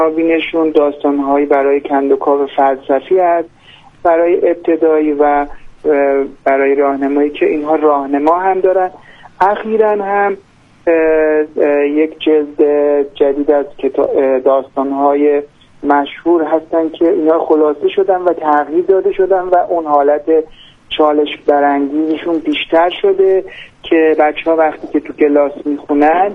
بینشون داستان‌هایی برای کندوکاو فلسفی است، برای ابتدایی و برای راهنمایی که اینها راهنما هم دارن. اخیراً هم یک جلد جدید از داستان‌های مشهور هستن که اینا خلاصه شدن و تغییر داده شدن و اون حالت چالش برانگیزشون بیشتر شده که بچه‌ها وقتی که تو کلاس میخونن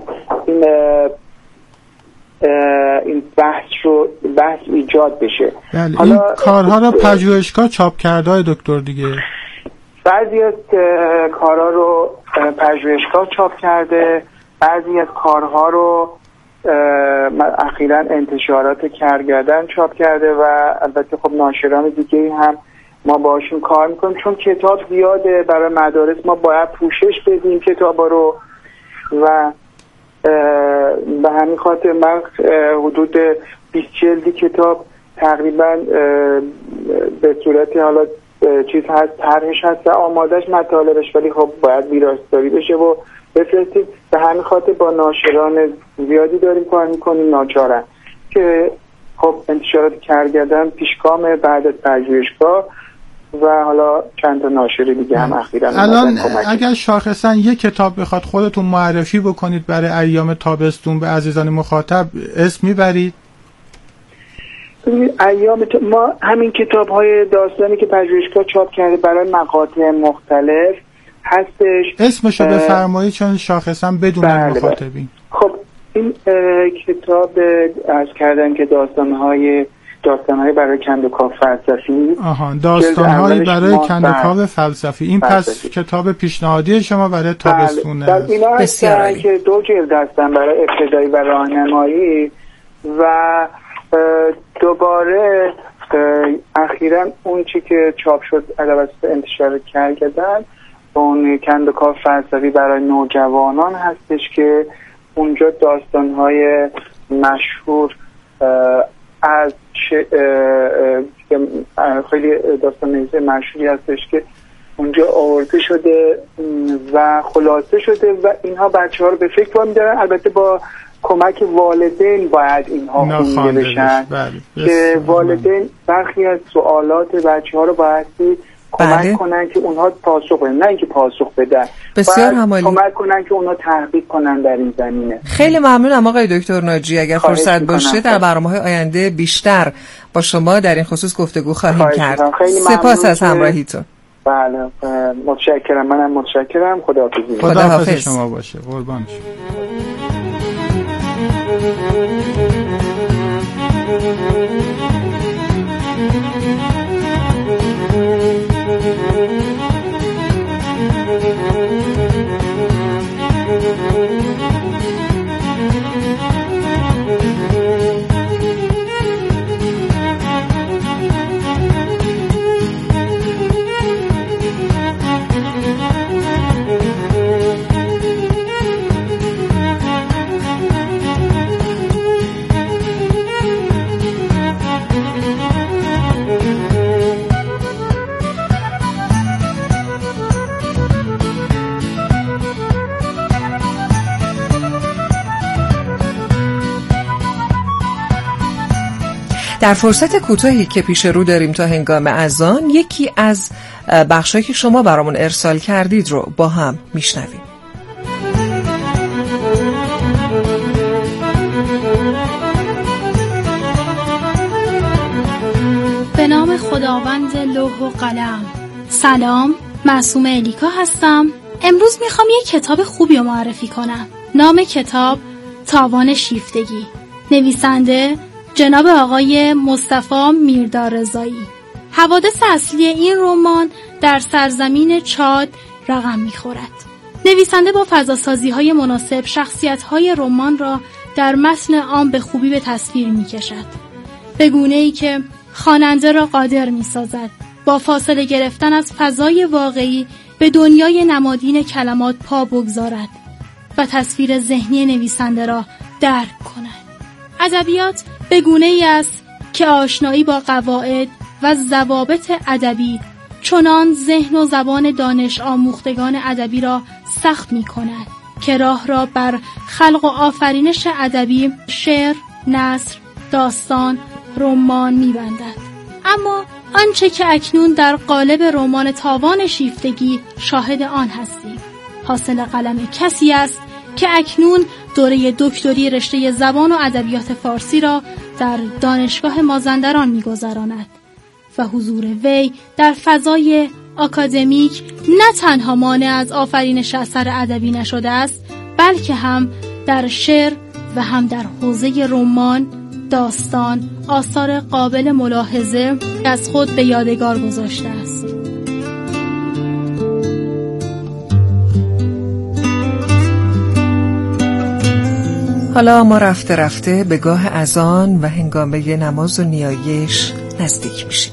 این بحث ایجاد بشه. بله، این کارها رو پژوهشگاه چاپ کرده های دکتر دیگه. بعضی از کارها رو پژوهشگاه چاپ کرده، بعضی از کارها رو اخیراً انتشارات کرگدن چاپ کرده و البته خب ناشران دیگه هم ما باشون کار میکنیم، چون کتاب زیاده برای مدارس ما باید پوشش بدیم کتابا رو و به همین خاطر من حدود 20 جلدی کتاب تقریبا به صورت حالا چیز هست، طرحش هست و آمادش مطالبش، ولی خب باید ویراستاری بشه و بفرستیم. به همین خاطر با ناشران زیادی داریم کار میکنیم ناچارن که خب انتشارات کرگدن پیشگام بعد از پژوهشگاه و حالا چند تا ناشر دیگه هم اخیراً. الان اگر شاخصاً یک کتاب بخواد خودتون معرفی بکنید برای ایام تابستون به عزیزان مخاطب، اسم میبرید؟ ما همین کتاب‌های داستانی که پژوهشگاه چاپ کرده برای مقاطع مختلف هستش. اسمشو بفرمایید چون شاخصاً بدون مخاطبین. خب این کتاب از کردن که داستان‌های برای کندوکاو فلسفی. داستان‌های برای کندوکاو فلسفی. این پس کتاب پیشنهادی شما برای تابستون است. اینا هستن که 2 جلد هستن برای ابتدایی و راهنمایی و دوباره اخیراً اون چی که چاپ شد توسط انتشار کرگدن اون کندوکاو فلسفی برای نوجوانان هستش که اونجا داستان‌های مشهور از خیلی داستان نویسه مشهوری هستش که اونجا آورده شده و خلاصه شده و اینها بچه‌ها رو به فکر می‌دارن. البته با کمک والدین باید اینها خونده بشن که والدین برخی از سوالات بچه‌ها رو باید کمک کنن که اونها پاسخ بدن، نه اینکه پاسخ بدن. بسیار همالی. کمک کنن که اونها تحقیق کنن در این زمینه. خیلی ممنونم آقای دکتر ناجی. اگر فرصت باشه در برنامه‌های آینده بیشتر با شما در این خصوص گفتگو خواهیم کرد. سپاس از همراهیتون. بله متشکرم. منم متشکرم. خداحافظ. خداحافظ شما باشه. قربان شما. در فرصت کوتاهی که پیش رو داریم تا هنگام اذان، یکی از بخشایی که شما برامون ارسال کردید رو با هم میشنویم. به نام خداوند لوح و قلم. سلام، معصوم الیکا هستم. امروز میخوام یک کتاب خوبی رو معرفی کنم. نام کتاب تاوان شیفتگی. نویسنده جناب آقای مصطفی میردارزایی. حوادث اصلی این رمان در سرزمین چاد رقم میخورد. نویسنده با فضاسازی‌های مناسب شخصیت‌های رمان را در متن عام به خوبی به تصویر میکشد، به گونه‌ای که خواننده را قادر میسازد با فاصله گرفتن از فضای واقعی به دنیای نمادین کلمات پا بگذارد و تصویر ذهنی نویسنده را درک کند. ادبیات به گونه‌ای است که آشنایی با قواعد و ضوابط ادبی چنان ذهن و زبان دانش آموختگان ادبی را سخت می‌کند که راه را بر خلق و آفرینش ادبی، شعر، نثر، داستان رمان می‌بندد. اما آنچه که اکنون در قالب رمان تاوان شیفتگی شاهد آن هستیم حاصل قلم کسی است که اکنون دوره دکتری رشته زبان و ادبیات فارسی را در دانشگاه مازندران می‌گذراند و حضور وی در فضای آکادمیک نه تنها مانع از آفرینش اثر ادبی نشده است، بلکه هم در شعر و هم در حوزه رمان، داستان، آثار قابل ملاحظه از خود به یادگار گذاشته است. حالا ما رفته رفته به گاه اذان و هنگامه نماز و نیایش نزدیک میشیم.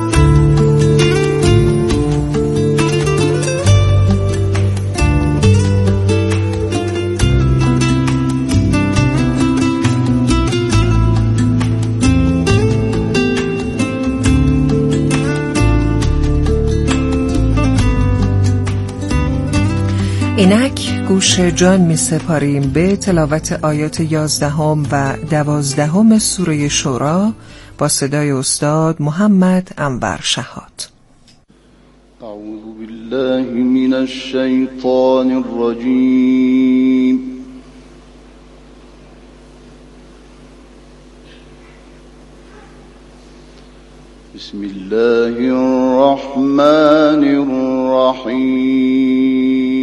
اینک گوش جان می سپاریم به تلاوت آیات 11 و 12 سوره شورا با صدای استاد محمد انور شهاد. اعوذ بالله من الشیطان الرجیم. بسم الله الرحمن الرحیم.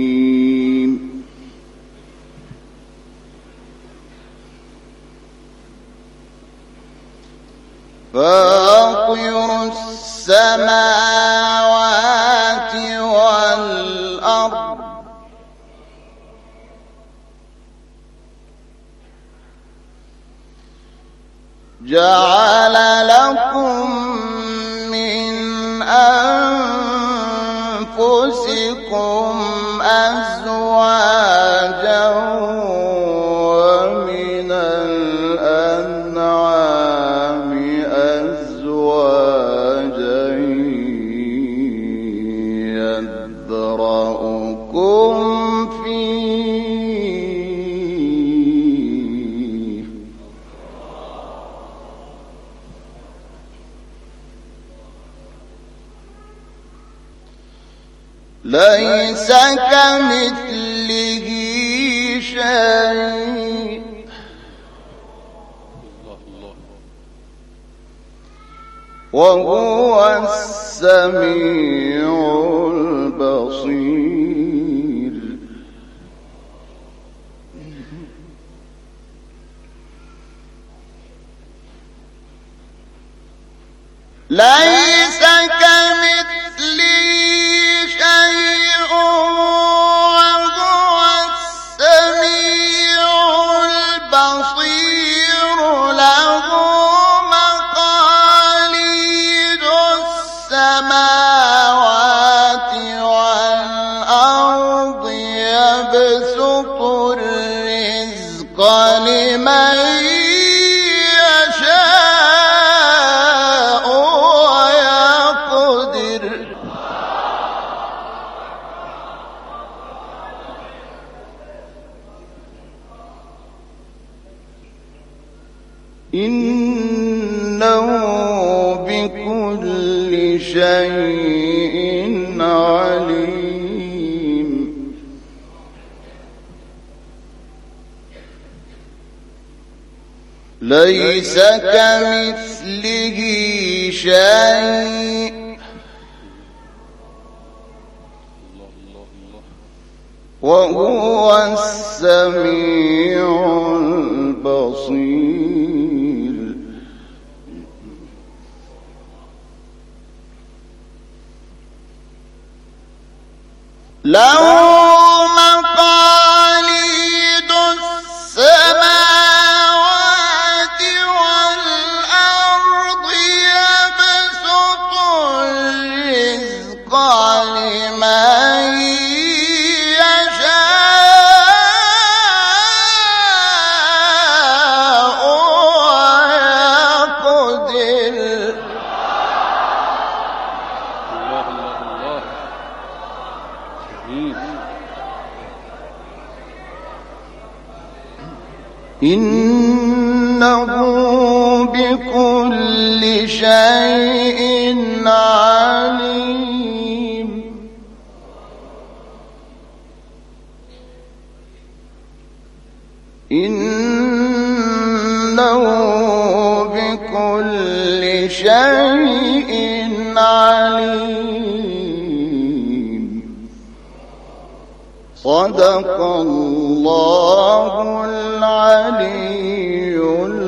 فاطر السماوات والأرض جعل لكم من أنفسكم أزواجا ومن الأنعام أزواجا يذرأكم فيه ليس كمثله شيء وهو السميع البصير. ليس كمثله شيء وهو السميع البصير. له مقاليد السماوات والأرض يبسط الرزق لمن يشاء ويقدر. إنه بكل شيء عليم. ليس كمثله شيء وهو السميع البصير. له مقاليد السماوات والأرض يبسط الرزق لمن يشاء ويقدر. إنه شيء عليم إنه بكل شيء عليم صدق الله العلي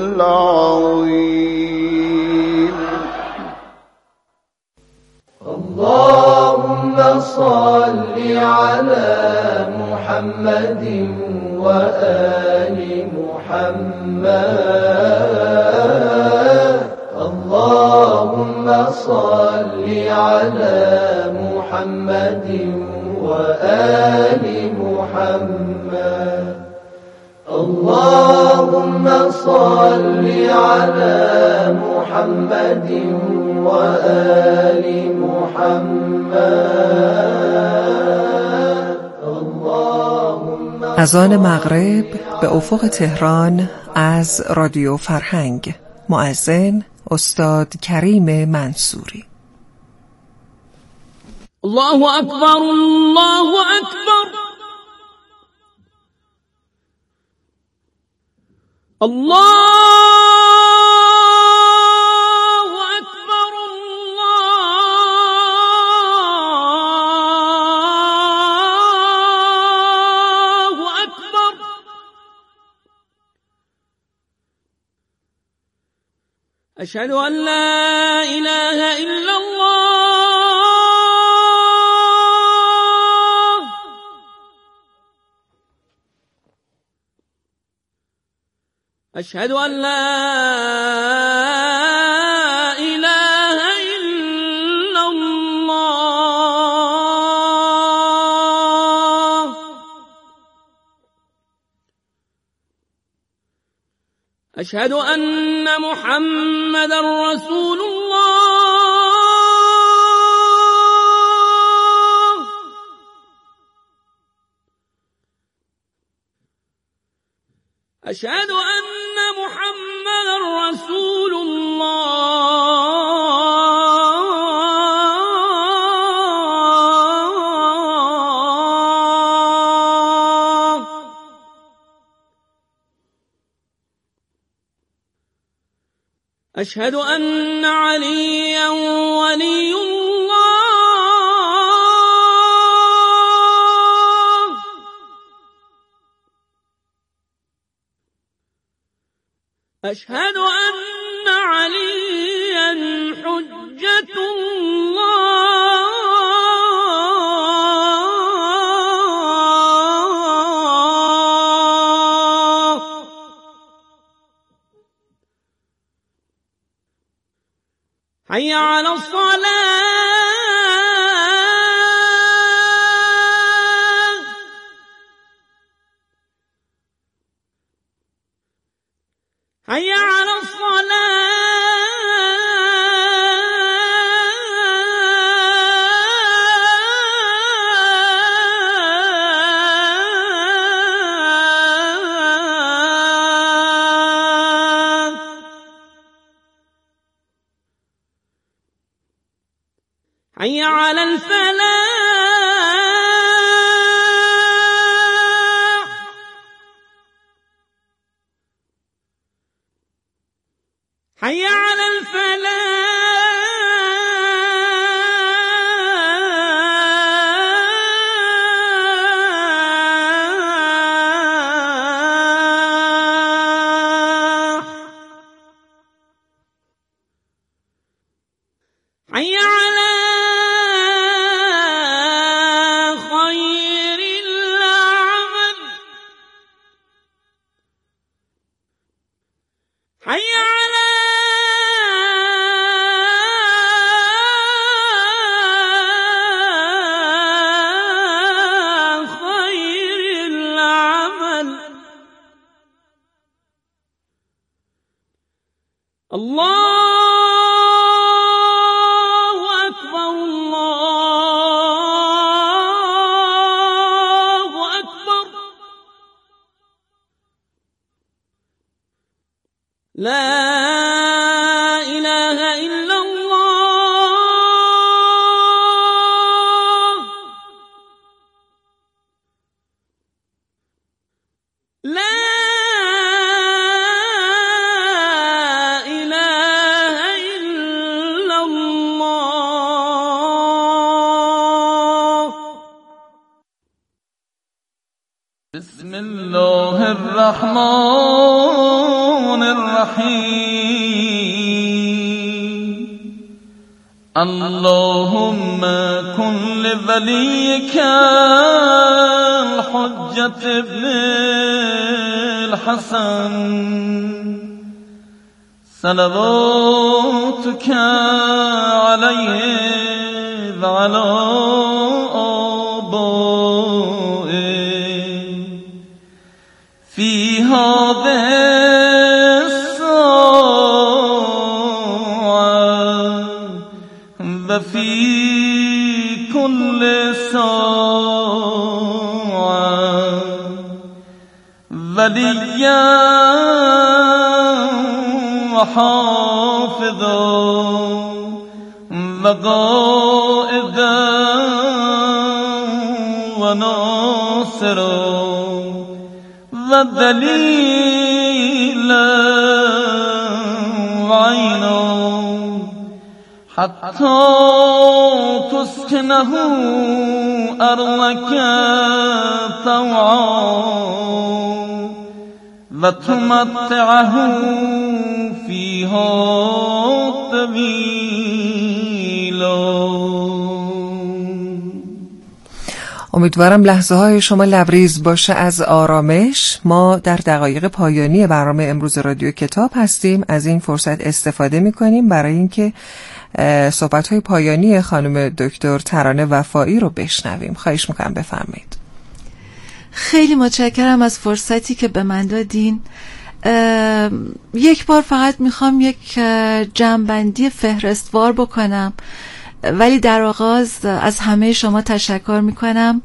العظيم. اللهم صل على محمد وآل محمد. اللهم صل على محمد وآل محمد. اللهم صل على محمد وآل محمد. اذان مغرب به افق تهران از رادیو فرهنگ. مؤذن استاد کریم منصوری. الله أكبر الله أكبر الله أكبر الله أكبر. أشهد أن لا إله إلا الله أشهد أن لا إله إلا الله أشهد أن محمدا رسول الله أشهد أن محمد رسول الله. أشهد أن عليا ولي الله. أشهد أن عليا حجة الله. حي على الصلاة حي على الصلاة حي على الفلاح حي على الفلاح حي على خير العمل حي على خير العمل. الله أكبر الله أكبر. لا إله إلا الرحمن الرحیم اللهم کن لولیک الحجة ابن الحسن صلواتك علیه و علی آبائه فی هذه الساعة و فی كل ساعة ولیا و حافظا و قائدا و ناصرا و دلیلا و عینا حتی تسکنه ارضک طوعا و تمتعه فیها طویلا. امیدوارم لحظه های شما لبریز باشه از آرامش. ما در دقایق پایانی برنامه امروز رادیو کتاب هستیم. از این فرصت استفاده میکنیم برای اینکه صحبت های پایانی خانم دکتر ترانه وفایی رو بشنویم. خواهش میکنم بفرمایید. خیلی متشکرم از فرصتی که به من دادین. یک بار فقط میخوام یک جمع‌بندی فهرستوار بکنم، ولی در آغاز از همه شما تشکر میکنم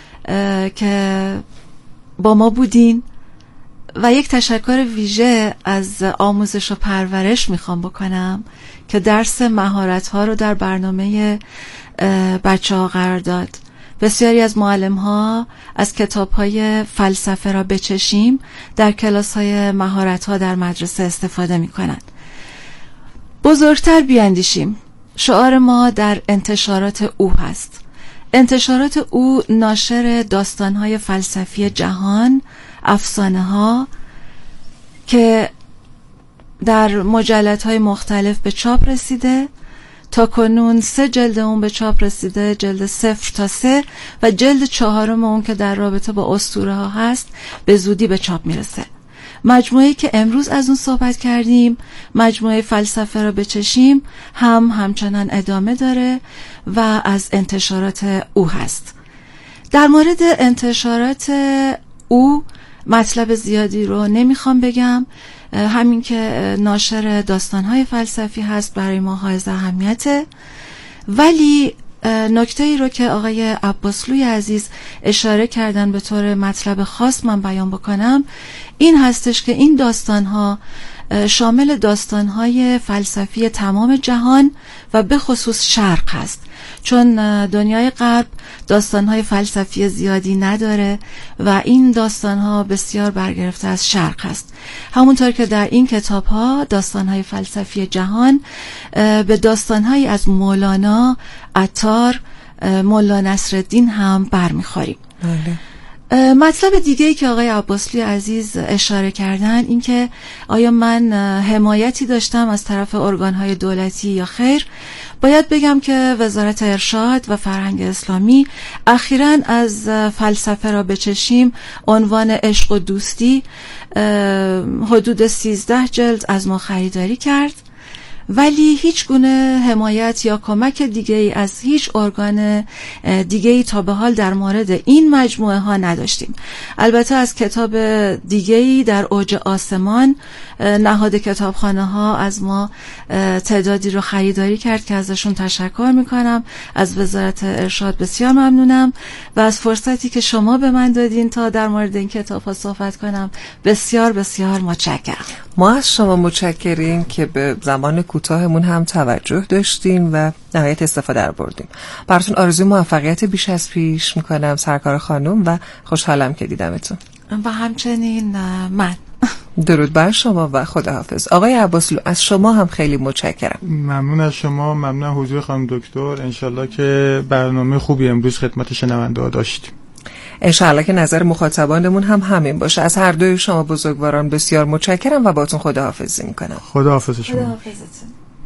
که با ما بودین و یک تشکر ویژه از آموزش و پرورش میخوام بکنم که درس مهارت‌ها رو در برنامه بچه‌ها قرار داد. بسیاری از معلم‌ها از کتاب‌های فلسفه را بچشیم در کلاس‌های مهارت‌ها در مدرسه استفاده می‌کنند. بزرگتر بیاندیشیم. شعار ما در انتشارات او هست. انتشارات او ناشر داستان‌های فلسفی جهان، افسانه‌ها که در مجلدهای مختلف به چاپ رسیده. تا کنون 3 جلد اون به چاپ رسیده، جلد 0 تا 3 و جلد 4 اون که در رابطه با اسطوره ها هست به زودی به چاپ میرسه. مجموعه‌ای که امروز از اون صحبت کردیم، مجموعه فلسفه را بچشیم، همچنان ادامه داره و از انتشارات او هست. در مورد انتشارات او مطلب زیادی رو نمیخوام بگم، همین که ناشر داستان‌های فلسفی هست برای ما حائز اهمیته. ولی نکته‌ای رو که آقای عباسلوی عزیز اشاره کردن به طور مطلب خاص من بیان بکنم این هستش که این داستان‌ها شامل داستان‌های فلسفی تمام جهان و به خصوص شرق هست، چون دنیای غرب داستان‌های فلسفی زیادی نداره و این داستان‌ها بسیار برگرفته از شرق هست. همونطور که در این کتاب‌ها داستان‌های فلسفی جهان به داستان‌هایی از مولانا، عطار، مولا نصرالدین هم برمیخوریم. مطلب دیگه‌ای که آقای عباسلی عزیز اشاره کردن این که آیا من حمایتی داشتم از طرف ارگان‌های دولتی یا خیر. باید بگم که وزارت ارشاد و فرهنگ اسلامی اخیراً از فلسفه را بچشیم عنوان عشق و دوستی حدود 13 جلد از ما خریداری کرد، ولی هیچ گونه حمایت یا کمک دیگه‌ای از هیچ ارگان دیگه‌ای تا به حال در مورد این مجموعه ها نداشتیم. البته از کتاب دیگه‌ای در اوج آسمان نهاد کتابخانه ها از ما تعدادی رو خریداری کرد که ازشون تشکر میکنم. از وزارت ارشاد بسیار ممنونم و از فرصتی که شما به من دادین تا در مورد این کتاب ها صحبت کنم بسیار بسیار متشکرم. ما از شما متشکریم که به زمان کوتاهمون هم توجه داشتین و نهایت استفاده رو بردیم. براتون آرزوی موفقیت بیش از پیش میکنم سرکار خانم و خوشحالم که دیدمتون. و همچنین من. درود بر شما و خداحافظ. آقای عباسلو از شما هم خیلی متشکرم. ممنون از شما، ممنون حضور خانم دکتر. انشالله که برنامه خوبی امروز خدمت شنونده ها داشتیم. انشاءالله که نظر مخاطبانمون هم همین باشه. از هر دوی شما بزرگواران بسیار متشکرم و باهاتون خداحافظی میکنم. خداحافظ شما. خداحافظتون.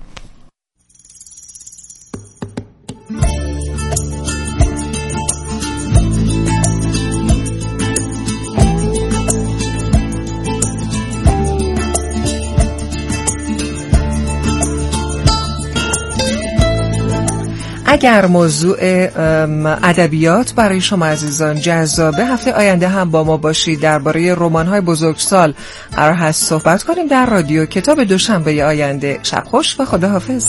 اگر موضوع ادبیات برای شما عزیزان جذابه، هفته آینده هم با ما باشید. درباره رمان‌های بزرگسال قرار هست صحبت کنیم در رادیو کتاب دوشنبه آینده. شب خوش و خداحافظ.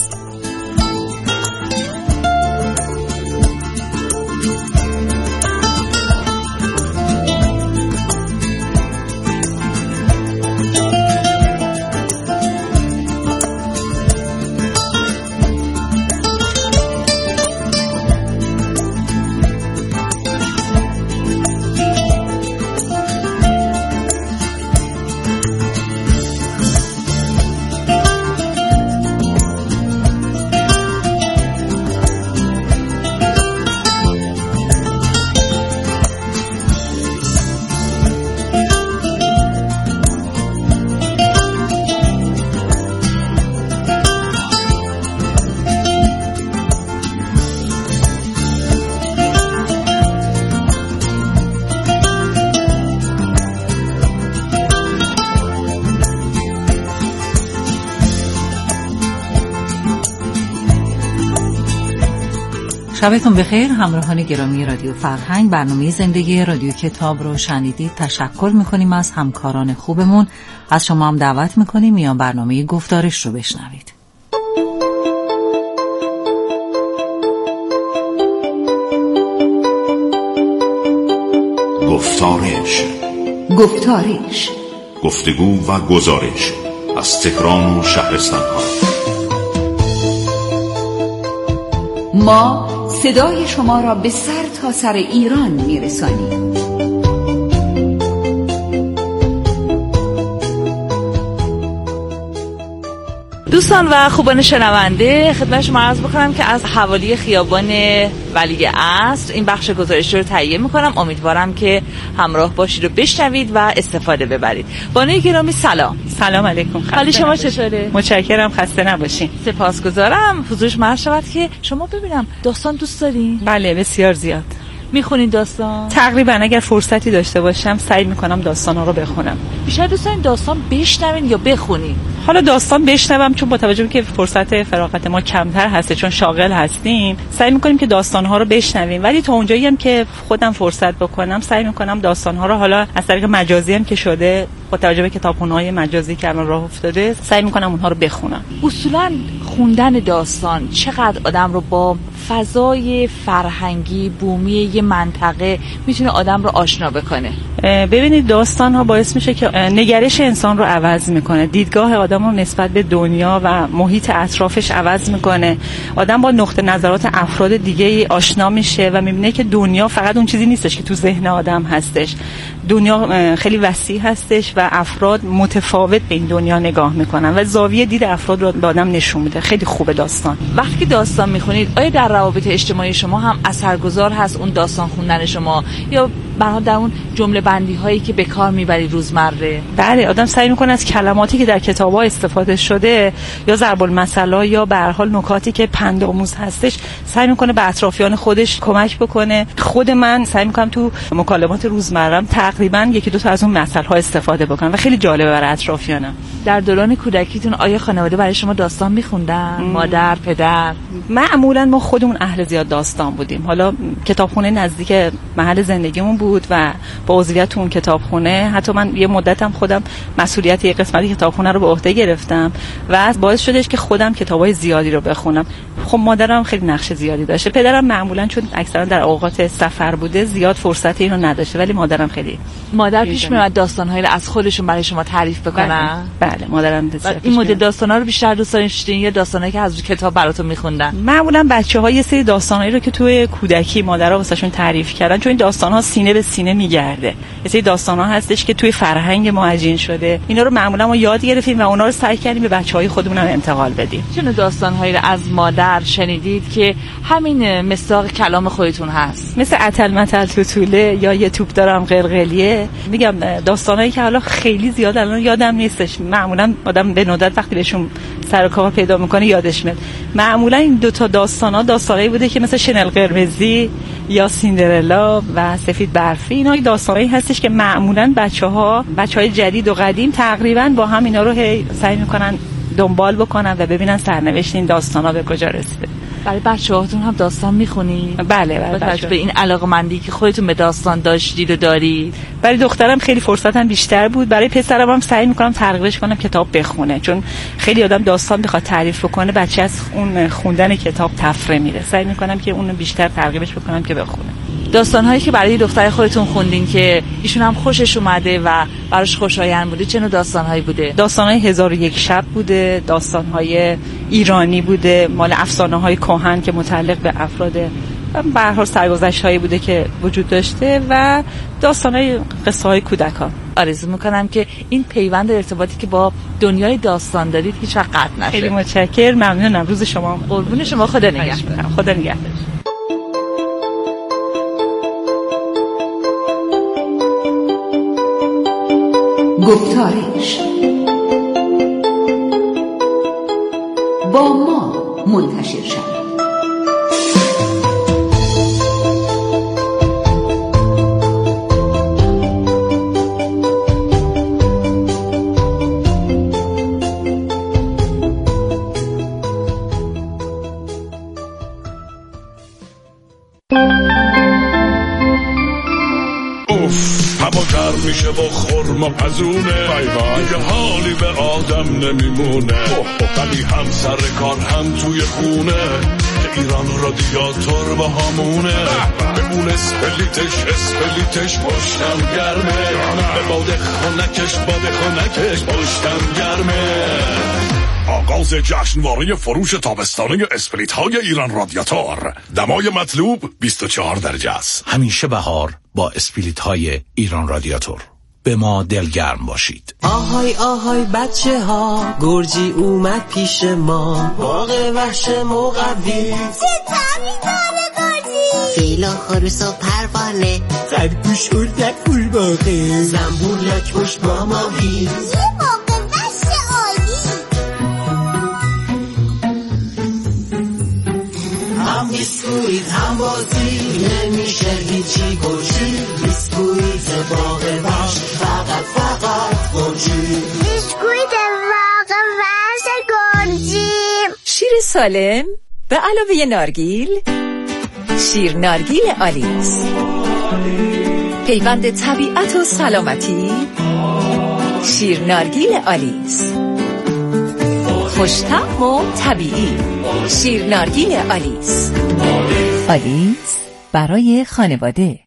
شبتون بخیر. همراهان گرامی رادیو فرهنگ، برنامه زندگی رادیو کتاب رو شنیدید. تشکر میکنیم از همکاران خوبمون. از شما هم دعوت میکنیم میان برنامه گفتارش رو بشنوید. گفتارش گفتگو و گزارش از تهران و شهرستان‌ها. ما صدای شما را به سر تا سر ایران میرسانیم. دوستان و خوبان شنونده، خدمت شما عرض بکنم که از حوالی خیابان ولی عصر این بخش گزارش رو تهیه میکنم. امیدوارم که همراه باشید و بشنوید و استفاده ببرید. بانوی گرامی سلام. سلام علیکم. حال شما چطوره؟ متشکرم، خسته نباشین. سپاسگزارم. حضورش مرد شود که شما ببینم داستان دوست دارین؟ بله، بسیار زیاد. میخونین داستان؟ تقریبا اگر فرصتی داشته باشم سعی میکنم داستانا رو بخونم. بیشتر دوست دارین داستان بشنوین یا بخونین؟ حالا داستان بشنوم، چون با توجه به که فرصت فراغت ما کمتر هسته چون شاغل هستیم، سعی میکنیم که داستانها رو بشنویم. ولی تا اونجایی هم که خودم فرصت بکنم سعی میکنم داستانها رو، حالا از طریق مجازی هم که شده، با توجه به کتابخونه‌های مجازی که الان راه افتاده، سعی میکنم اونها رو بخونم. اصولا خوندن داستان چقدر آدم رو با فضای فرهنگی بومی یه منطقه میتونه آدم رو آشنا بکنه؟ ببینید، داستان ها باعث میشه که نگرش انسان رو عوض میکنه، دیدگاه آدم رو نسبت به دنیا و محیط اطرافش عوض میکنه. آدم با نقطه نظرات افراد دیگه آشنا میشه و میبینه که دنیا فقط اون چیزی نیستش که تو ذهن آدم هستش. دنیا خیلی وسیع هستش و افراد متفاوت به این دنیا نگاه میکنن و زاویه دید افراد رو به آدم نشون میده. خیلی خوبه داستان. وقتی که داستان میخونید، آیا در روابط اجتماعی شما هم اثرگذار هست اون داستان خوندن شما، یا برای در اون جمله بندی هایی که به کار میبری روزمره؟ بله، آدم سعی میکنه از کلماتی که در کتاب‌ها استفاده شده یا ضرب المثل یا به هر حال نکاتی که پندآموز هستش، سعی میکنه به اطرافیان خودش کمک بکنه. خود من سعی میکنم تو مکالمات روزمرم تقریبا یکی دو تا از اون مثل‌ها استفاده بکنم و خیلی جالبه برای اطرافیانم. در دوران کودکیتون آیا خانواده برای شما داستان میخوندن؟ مادر، پدر؟ معمولا ما خودمون اهل زیاد داستان بودیم. حالا کتابخونه نزدیک محل زندگیمون بود و با عضویت اون کتابخونه حتی من یه مدتم خودم مسئولیت یه قسمتی کتابخونه رو به عهده گرفتم و باعث شدش که خودم کتابای زیادی رو بخونم. خب مادرم خیلی نقش زیادی داشته. پدرم معمولا چون اکثرا در اوقات سفر بوده زیاد فرصت اینو نداشته، ولی مادرم خیلی. مادر پیش میاد داستان‌هایی رو از خودشون برای شما تعریف بکنن؟ بله، مادرم این مدل داستانا رو بیشتر دوست داشتین یا داستانایی که از کتاب براتون میخوندن؟ معمولا بچه‌ها یه سری داستانایی رو که توی کودکی مادرها واسهشون تعریف کردن، چون این داستان‌ها سینه داخل سینه میگرده. یه سری داستانا هستش که توی فرهنگ ما عجین شده، اینا رو معمولا ما یاد گرفتیم و اونا رو سعی کردیم به بچهای خودمون هم انتقال بدیم. چه داستان‌هایی رو از مادر شنیدید که همین مصداق کلام خودتون هست؟ مثل اتل متل توتوله یا یه توپ دارم قلقلیه. میگم داستانایی که حالا خیلی زیاد الان یادم نیستش، معمولا آدم به ندرت وقتی بهشون سر کار پیدا میکنه یادش میاد. معمولا این دو تا داستانایی بوده که مثل شنل قرمزی یا سیندرلا و سفید برفی، اینا داستانایی هستش که معمولا بچهای جدید و قدیم تقریبا با هم اینا رو سعی میکنن دنبال بکنن و ببینن سرنوشت این داستانا به کجا رسیده. برای بچه‌هاتون هم داستان میخونی؟ بله بچه‌ها. به این علاقه‌مندی که خودتون به داستان داشتید و دارید. برای دخترم خیلی فرصتم بیشتر بود، برای پسرم هم سعی میکنم ترغیبش کنم کتاب بخونه، چون خیلی آدم داستان بخواد تعریف بکنه بچه از اون خوندن کتاب تفره میره. سعی میکنم که اونو بیشتر ترغیبش بکنم که بخونه. داستان‌هایی که برای دختر خودتون خوندین که ایشون هم خوشش اومده و براش خوشایند بوده، چه نوع داستان‌هایی بوده؟ داستان‌های 1001 شب بوده، داستان‌های ایرانی بوده، مال افسانه‌های کهن که متعلق به افراد به هر حال سرگذشت‌هایی بوده که وجود داشته و داستان‌های قصه‌های کودکان. آرزو می‌کنم که این پیوند ارتباطی که با دنیای داستان دارید هیچ وقت قطع نشه. خیلی متشکرم، ممنونم. روز شما قربون شما، خدا نگهدار. خدا نگهدار. گفتارش با ما منتشر شد. میشه با خورما پزونه دیگه حالی به آدم نمیمونه ولی هم سر کار هم توی خونه که ایران رادیاتور با همونه بمون اسپلیتش پشتم گرمه به باد خونکش پشتم گرمه. آغاز جشنواره فروش تابستانه اسپریت های ایران رادیاتور. دمای مطلوب 24 درجه است. همیشه بهار با اسپریت های ایران رادیاتور. به ما دلگرم باشید. آهای آهای بچه ها، گرجی اومد پیش ما، باغ وحش مقوی. چه طعمی داره گرجی؟ فیل و خروس و پروانه، خرگوش اردک قورباغه، زنبورک پشت با ماهی. هم بیسکویت هم بازی، نمیشه هیچی گوشی. بیسکویت باغ وحش، فقط گوشی. بیسکویت باغ وحش گرجی. شیر سالم به علاوه نارگیل، شیر نارگیل آلیس، پیوند طبیعت و سلامتی. شیر نارگیل آلیس، خوش‌طعم و طبیعی. شیر نارگیل آلیس. آلیس برای خانواده.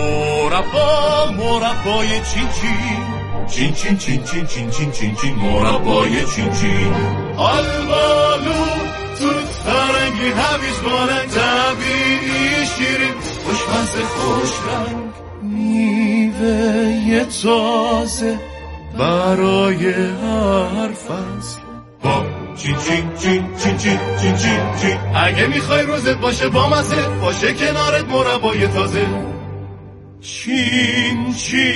مربای چین چین مربای چین آلبالو توت فرنگی هویج بارنگ طبیعی شیرین خوش رنگ میوه تازه برای هر فصل. با چین اگه میخوای روزت باشه با مزه، باشه کنارت مربای تازه. چین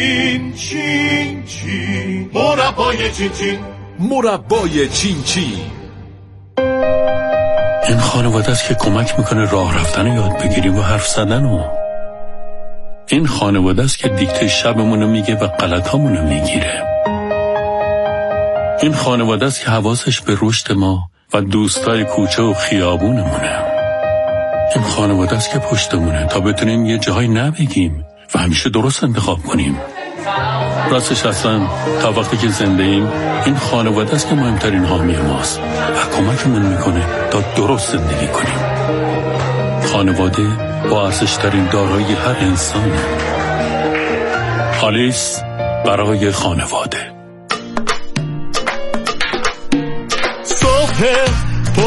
مربای چین. این خانواده است که کمک میکنه راه رفتن یاد بگیریم و حرف زدن و این خانواده است که دیکته شبمونو میگه و غلطامونو میگیره. این خانواده است که حواسش به رشد ما و دوستای کوچه و خیابونمونه. این خانواده است که پشتمونه تا بتونیم یه جایی نبگیم و همیشه درست انتخاب کنیم. راستش اصلا تا وقتی که زنده ایم این خانواده است که مهمترین حامی ماست و کمکمون میکنه تا درست زندگی کنیم. خانواده با ارزش‌ترین دارایی هر انسانه. آلیس برای خانواده. صبح